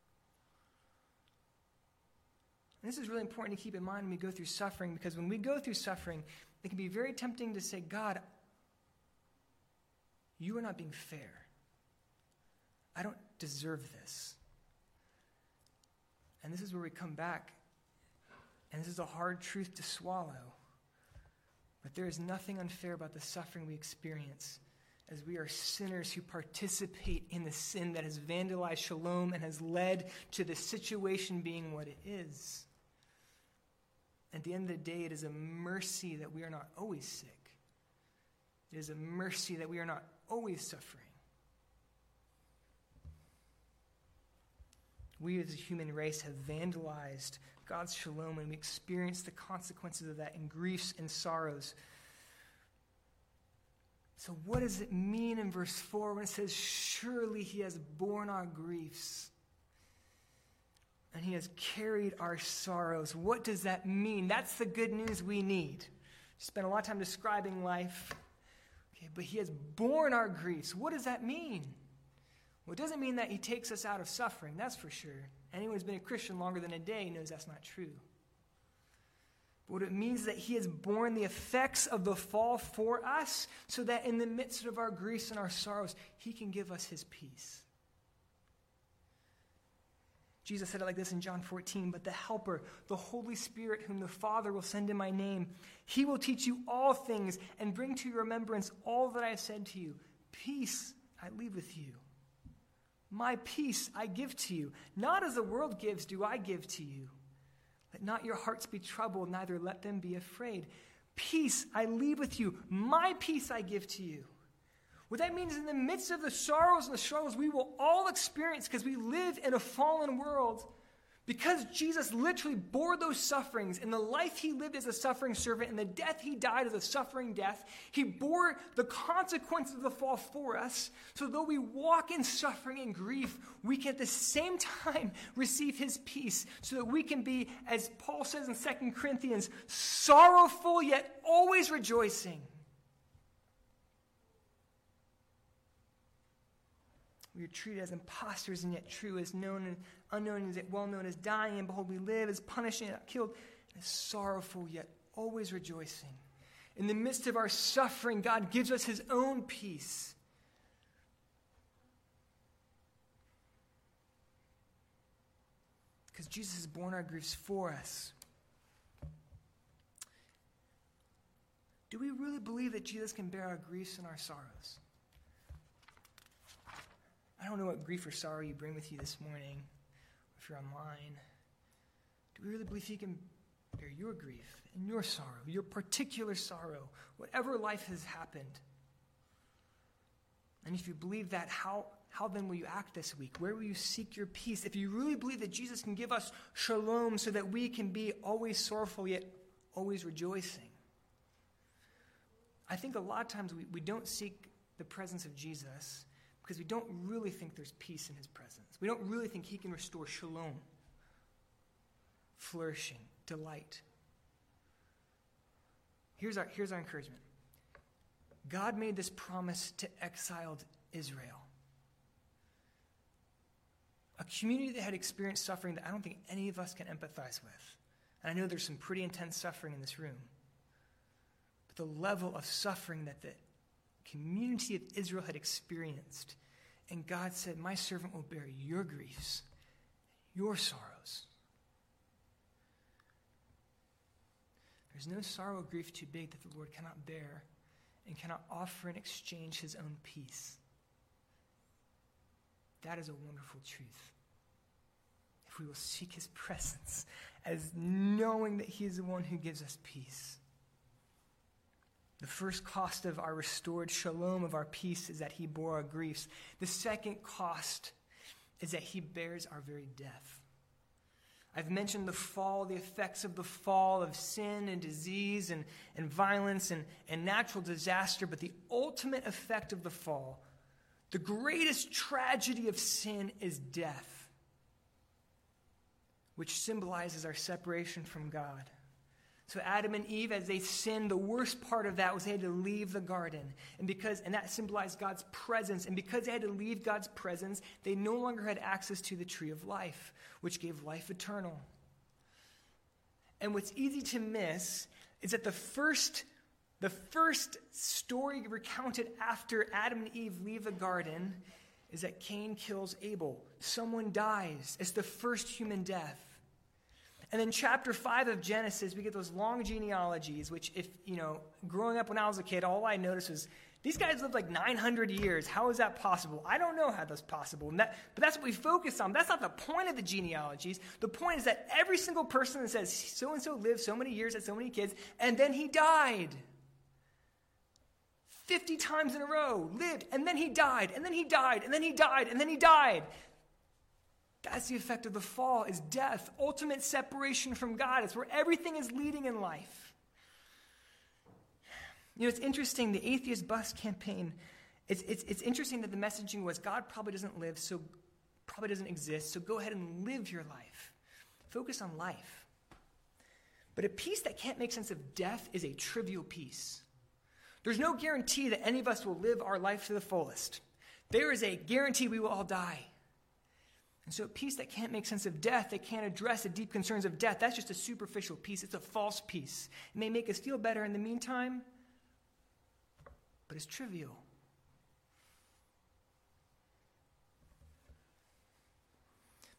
And this is really important to keep in mind when we go through suffering, because when we go through suffering, it can be very tempting to say, God, you are not being fair. I don't deserve this. And this is where we come back, and this is a hard truth to swallow. But there is nothing unfair about the suffering we experience, as we are sinners who participate in the sin that has vandalized shalom and has led to the situation being what it is. At the end of the day, it is a mercy that we are not always sick. It is a mercy that we are not always suffering. We as a human race have vandalized God's shalom, and we experience the consequences of that in griefs and sorrows. So what does it mean in verse 4 when it says, surely he has borne our griefs and he has carried our sorrows? What does that mean? That's the good news we need. Spent a lot of time describing life. Okay, but he has borne our griefs. What does that mean? Well, it doesn't mean that he takes us out of suffering, that's for sure. Anyone who's been a Christian longer than a day knows that's not true. But what it means is that he has borne the effects of the fall for us, so that in the midst of our griefs and our sorrows, he can give us his peace. Jesus said it like this in John 14, but the Helper, the Holy Spirit, whom the Father will send in my name, he will teach you all things and bring to your remembrance all that I have said to you. Peace I leave with you. My peace I give to you. Not as the world gives do I give to you. Let not your hearts be troubled, neither let them be afraid. Peace I leave with you. My peace I give to you. What that means is in the midst of the sorrows and the struggles we will all experience because we live in a fallen world, because Jesus literally bore those sufferings in the life he lived as a suffering servant and the death he died as a suffering death, he bore the consequences of the fall for us. So though we walk in suffering and grief, we can at the same time receive his peace so that we can be, as Paul says in 2 Corinthians, sorrowful yet always rejoicing. We are treated as impostors and yet true, as known and unknown, as yet well known, as dying, and behold, we live, as punished and yet killed, and as sorrowful yet always rejoicing. In the midst of our suffering, God gives us his own peace. Because Jesus has borne our griefs for us. Do we really believe that Jesus can bear our griefs and our sorrows? I don't know what grief or sorrow you bring with you this morning, if you're online. Do we really believe he can bear your grief and your sorrow, your particular sorrow, whatever life has happened? And if you believe that, how then will you act this week? Where will you seek your peace? If you really believe that Jesus can give us shalom so that we can be always sorrowful yet always rejoicing. I think a lot of times we don't seek the presence of Jesus because we don't really think there's peace in his presence. We don't really think he can restore shalom, flourishing, delight. Here's our encouragement. God made this promise to exiled Israel, a community that had experienced suffering that I don't think any of us can empathize with. And I know there's some pretty intense suffering in this room. But the level of suffering that the community of Israel had experienced. And God said, my servant will bear your griefs, your sorrows. There's no sorrow or grief too big that the Lord cannot bear and cannot offer in exchange his own peace. That is a wonderful truth. If we will seek his presence as knowing that he is the one who gives us peace. The first cost of our restored shalom, of our peace, is that he bore our griefs. The second cost is that he bears our very death. I've mentioned the fall, the effects of the fall of sin and disease and violence and natural disaster, but the ultimate effect of the fall, the greatest tragedy of sin, is death, which symbolizes our separation from God. So Adam and Eve, as they sinned, the worst part of that was they had to leave the garden. And that symbolized God's presence. And because they had to leave God's presence, they no longer had access to the tree of life, which gave life eternal. And what's easy to miss is that the first story recounted after Adam and Eve leave the garden is that Cain kills Abel. Someone dies. It's the first human death. And then chapter 5 of Genesis, we get those long genealogies, which growing up when I was a kid, all I noticed was, these guys lived like 900 years. How is that possible? I don't know how that's possible. But that's what we focus on. That's not the point of the genealogies. The point is that every single person that says so-and-so lived so many years, had so many kids, and then he died. 50 times in a row, lived, and then he died, and then he died, and then he died, and then he died. That's the effect of the fall, is death, ultimate separation from God. It's where everything is leading in life. It's interesting, the Atheist Bus campaign, it's interesting that the messaging was God probably doesn't live, so probably doesn't exist, so go ahead and live your life. Focus on life. But a peace that can't make sense of death is a trivial peace. There's no guarantee that any of us will live our life to the fullest. There is a guarantee we will all die. And so a peace that can't make sense of death, that can't address the deep concerns of death, that's just a superficial peace. It's a false peace. It may make us feel better in the meantime, but it's trivial.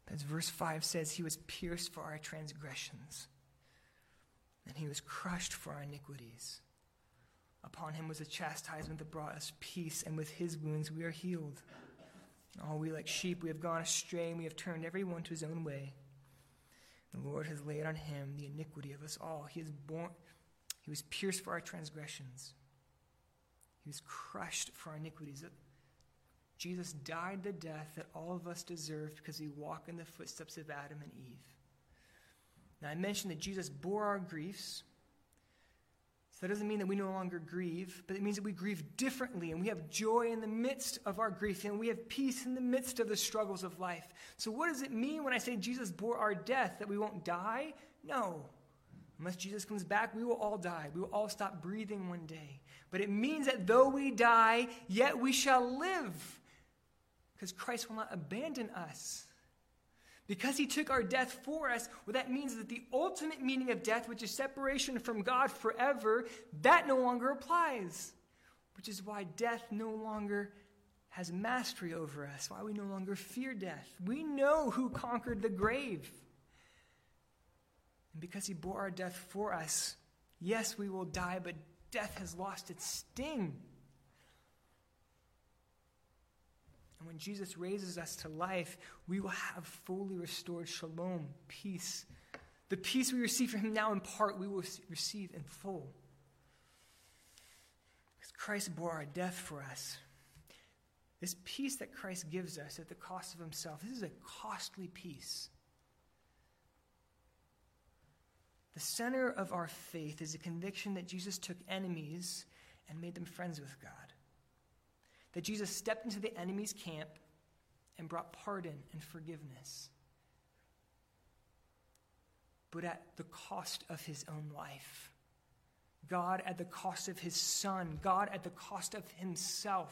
As verse 5 says, he was pierced for our transgressions, and he was crushed for our iniquities. Upon him was a chastisement that brought us peace, and with his wounds we are healed. All we like sheep, we have gone astray, and we have turned every one to his own way. The Lord has laid on him the iniquity of us all. He was pierced for our transgressions. He was crushed for our iniquities. Jesus died the death that all of us deserve because he walked in the footsteps of Adam and Eve. Now, I mentioned that Jesus bore our griefs. So that doesn't mean that we no longer grieve, but it means that we grieve differently, and we have joy in the midst of our grief, and we have peace in the midst of the struggles of life. So what does it mean when I say Jesus bore our death, that we won't die? No. Unless Jesus comes back, we will all die. We will all stop breathing one day. But it means that though we die, yet we shall live, because Christ will not abandon us. Because he took our death for us, what that means is that the ultimate meaning of death, which is separation from God forever, that no longer applies. Which is why death no longer has mastery over us, why we no longer fear death. We know who conquered the grave. And because he bore our death for us, yes, we will die, but death has lost its sting. And when Jesus raises us to life, we will have fully restored shalom, peace. The peace we receive from him now in part, we will receive in full. Because Christ bore our death for us. This peace that Christ gives us at the cost of himself, this is a costly peace. The center of our faith is a conviction that Jesus took enemies and made them friends with God. That Jesus stepped into the enemy's camp and brought pardon and forgiveness, but at the cost of his own life. God at the cost of his son. God at the cost of himself.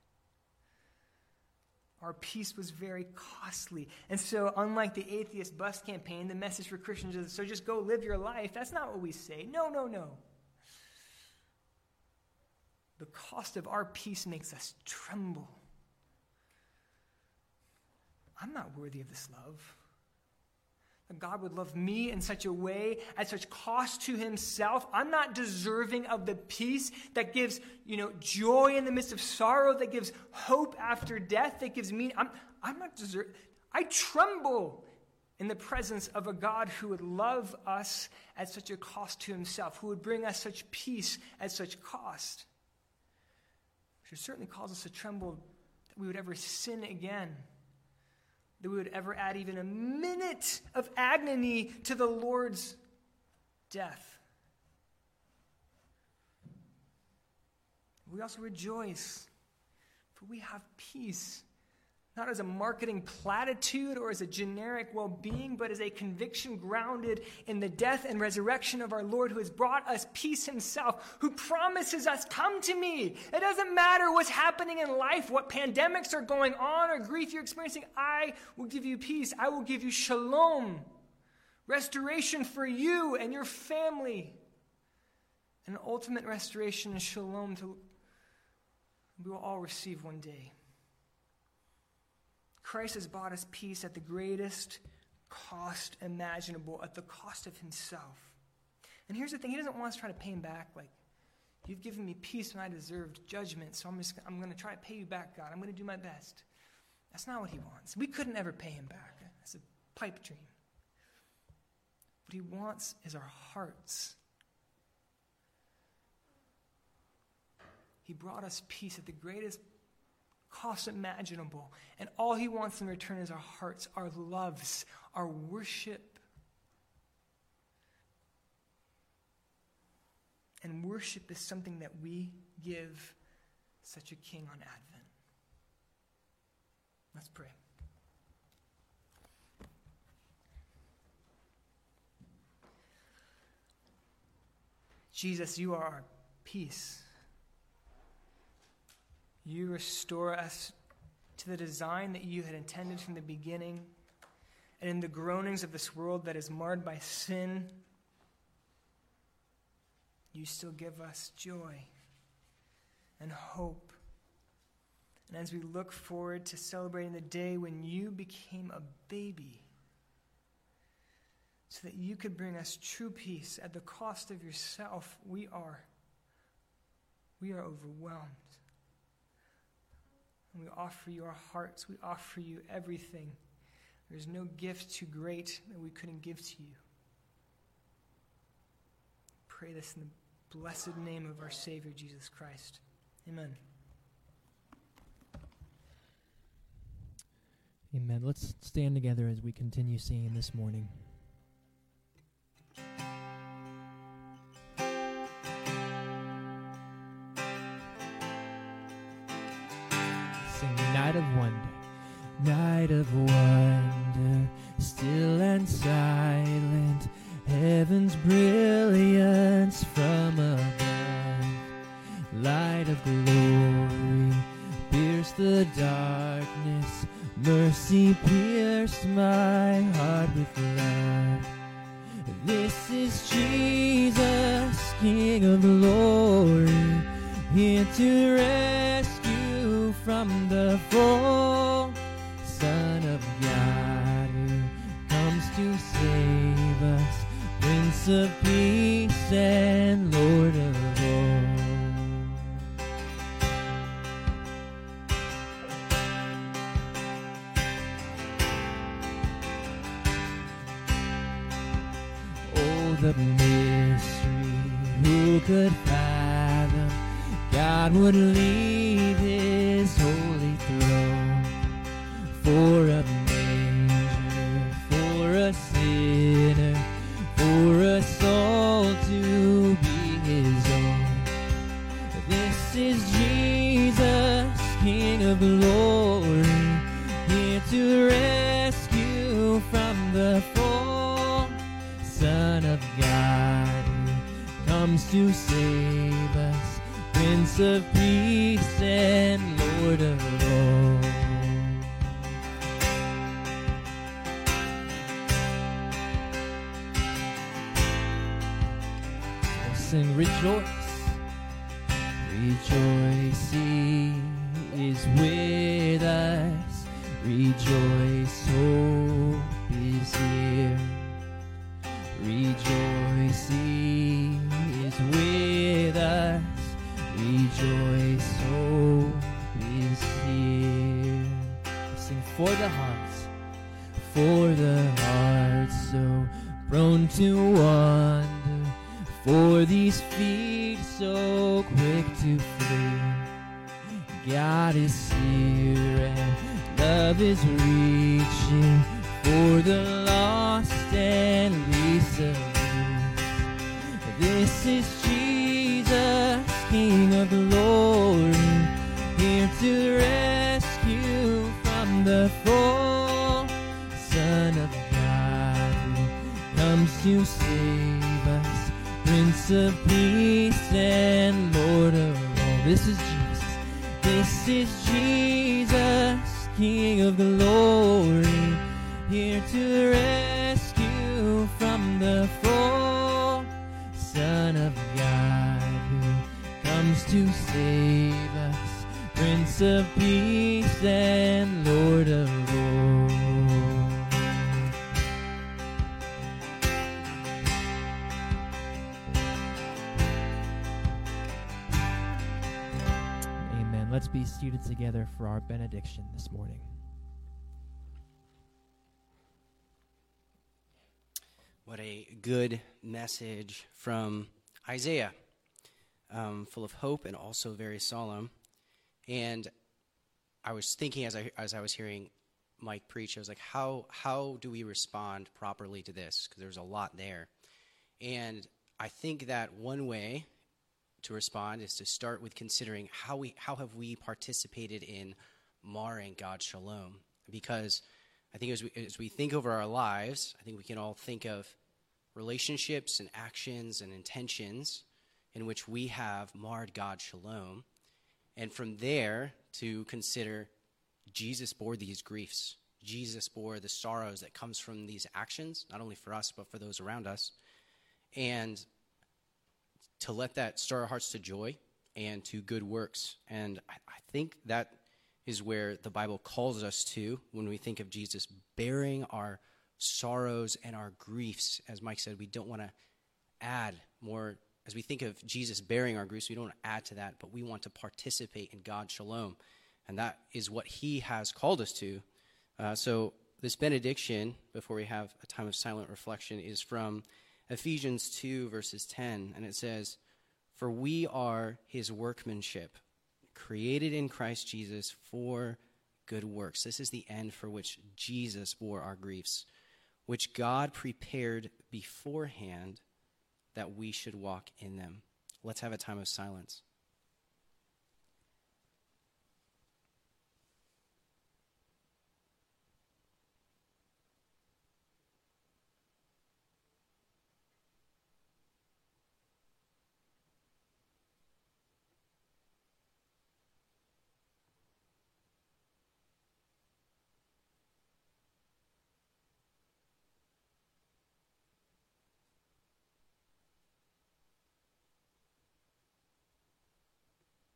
Our peace was very costly. And so, unlike the atheist bus campaign, the message for Christians is, so just go live your life. That's not what we say. No. The cost of our peace makes us tremble. I'm not worthy of this love. That God would love me in such a way, at such cost to himself. I'm not deserving of the peace that gives, joy in the midst of sorrow, that gives hope after death, that gives meaning. I'm not deserving. I tremble in the presence of a God who would love us at such a cost to himself, who would bring us such peace at such cost. Which certainly calls us to tremble that we would ever sin again, that we would ever add even a minute of agony to the Lord's death. We also rejoice, for we have peace, not as a marketing platitude or as a generic well-being, but as a conviction grounded in the death and resurrection of our Lord, who has brought us peace himself, who promises us, come to me. It doesn't matter what's happening in life, what pandemics are going on or grief you're experiencing. I will give you peace. I will give you shalom, restoration for you and your family, and ultimate restoration and shalom we will all receive one day. Christ has bought us peace at the greatest cost imaginable, at the cost of himself. And here's the thing, he doesn't want us to try to pay him back like, you've given me peace when I deserved judgment, so I'm going to try to pay you back, God. I'm going to do my best. That's not what he wants. We couldn't ever pay him back. That's a pipe dream. What he wants is our hearts. He brought us peace at the greatest cost imaginable. And all he wants in return is our hearts, our loves, our worship. And worship is something that we give such a king on Advent. Let's pray. Jesus, you are our peace. You restore us to the design that you had intended from the beginning. And in the groanings of this world that is marred by sin, you still give us joy and hope. And as we look forward to celebrating the day when you became a baby, so that you could bring us true peace at the cost of yourself. We are overwhelmed. And we offer you our hearts. We offer you everything. There's no gift too great that we couldn't give to you. Pray this in the blessed name of our Savior, Jesus Christ. Amen. Amen. Let's stand together as we continue singing this morning. Sing Night of Wonder. Night of wonder, still and silent, heaven's brilliance from above. Light of glory, pierce the darkness, mercy pierced my heart with love. This is Jesus, King of glory, here to rescue from the fall. Son of God who comes to save us, Prince of Peace and Lord of all. Oh, the mystery, who could fathom? God would leave his holy throne for a manger, for a sinner, for us all to be his own. This is Jesus, King of glory, here to rescue from the fall. Son of God who comes to save us, Prince of Peace and Lord of all. Sing, rejoice, rejoice, he is with us, rejoice, hope is here, rejoice, he is with us, rejoice, hope is here. Sing for the hearts so prone to wander, for these feet so quick to flee. God is here and love is reaching for the lost and least of these. This is Jesus, King of glory, here to rescue from the fall. Son of God who comes to save us, Prince of Peace and Lord of all. This is Jesus. This is Jesus, King of glory, here to rescue from the fall. Son of God who comes to save us, Prince of Peace and Lord of all. Let's be seated together for our benediction this morning. What a good message from Isaiah, full of hope and also very solemn. And I was thinking as I was hearing Mike preach, I was like, how do we respond properly to this? Because there's a lot there. And I think that one way to respond is to start with considering how have we participated in marring God's shalom. Because I think as we think over our lives, I think we can all think of relationships and actions and intentions in which we have marred God's shalom. And from there to consider Jesus bore these griefs. Jesus bore the sorrows that comes from these actions, not only for us, but for those around us. And to let that stir our hearts to joy and to good works. And I think that is where the Bible calls us to when we think of Jesus bearing our sorrows and our griefs. As Mike said, we don't want to add more. As we think of Jesus bearing our griefs, we don't want to add to that, but we want to participate in God's shalom. And that is what he has called us to. So this benediction, before we have a time of silent reflection, is from Ephesians 2, verses 10. And it says, "For we are his workmanship, created in Christ Jesus for good works." This is the end for which Jesus bore our griefs, which God prepared beforehand that we should walk in them. Let's have a time of silence.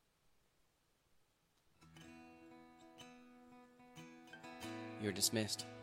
You're dismissed.